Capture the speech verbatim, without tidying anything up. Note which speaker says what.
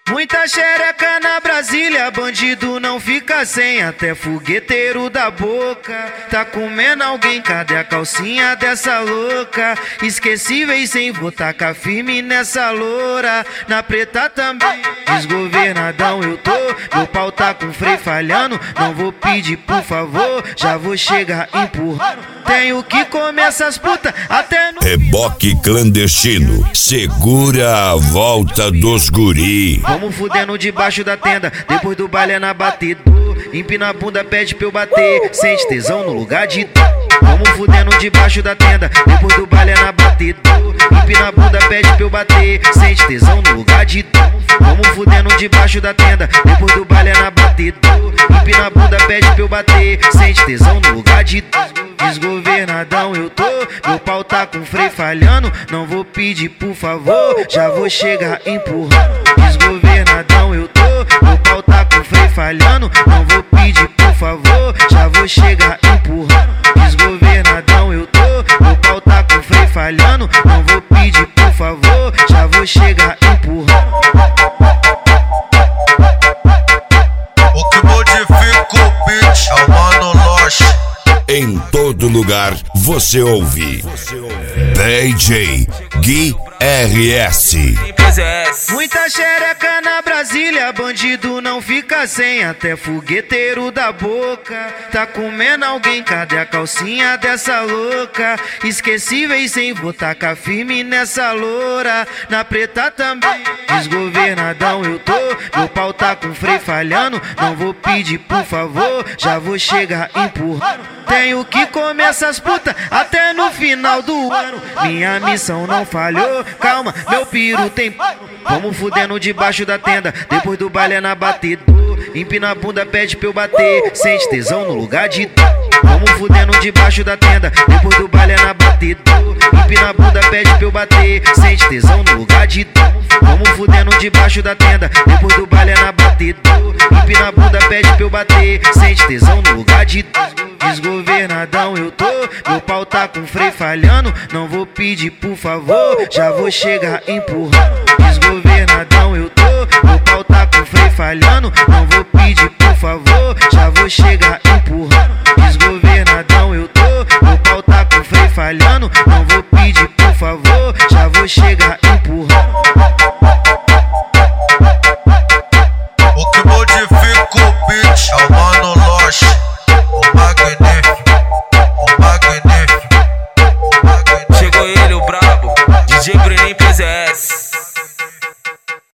Speaker 1: Muita xereca na Brasília, bandido não fica sem, até fogueteiro da boca. Tá comendo alguém, cadê a calcinha dessa louca? Esquecíveis sem vou tacar firme nessa loura. Na preta também, desgovernadão eu tô. Meu pau tá com freio falhando, não vou pedir por favor, já vou chegar empurrando. Tenho que comer essas putas até no...
Speaker 2: Reboque clandestino, segura a volta dos guri.
Speaker 1: Vamos fudendo debaixo da tenda, depois do baile é na batida. Empina a bunda, pede pra eu bater, sente tesão no lugar de dor. Vamos fudendo debaixo da tenda, depois do baile é na batida. Empina a bunda, pede pra eu bater, sente tesão no lugar de dor. Vamos fudendo debaixo da tenda, depois do baile é na batida. Empina a bunda, pede pra eu bater, sente tesão no lugar de dor. Desgovernadão eu tô, meu pau tá com freio falhando, não vou pedir por favor, já vou chegar empurrando. Desgovernadão eu tô, meu pau tá com freio falhando, não vou pedir por favor, já vou chegar empurrando. Desgovernadão eu tô, meu pau tá com freio falhando, não vou pedir por favor, já vou chegar empurrando.
Speaker 3: O que modifica o beat é o Mano Loche.
Speaker 2: Em todo lugar você ouve D J Gui R S.
Speaker 1: Muita xereca na Brasília, bandido não fica sem, até fogueteiro da boca. Tá comendo alguém, cadê a calcinha dessa louca? Esquecíveis sem vou tacar firme nessa loura. Na preta também, desgovernadão eu tô. Meu pau tá com freio falhando, não vou pedir por favor, já vou chegar empurrando. Tenho que comer essas putas até no final do ano. Minha missão não falhou, calma, meu piro tem... Vamos fudendo debaixo da tenda, depois do baile é na batida. Empina a bunda, pede pra eu bater, sente tesão no lugar de dor. Vamos fudendo debaixo da tenda, depois do baile é na batida. Empina a bunda, pede pra eu bater, sente tesão no lugar de dor. Vamos fudendo debaixo da tenda, depois do baile é na batida. Empina a bunda, pede pra eu bater, sente tesão no lugar de dor. Desgovernadão eu tô, meu pau tá com freio falhando, não vou pedir por favor, já vou chegar empurrando. Desgovernadão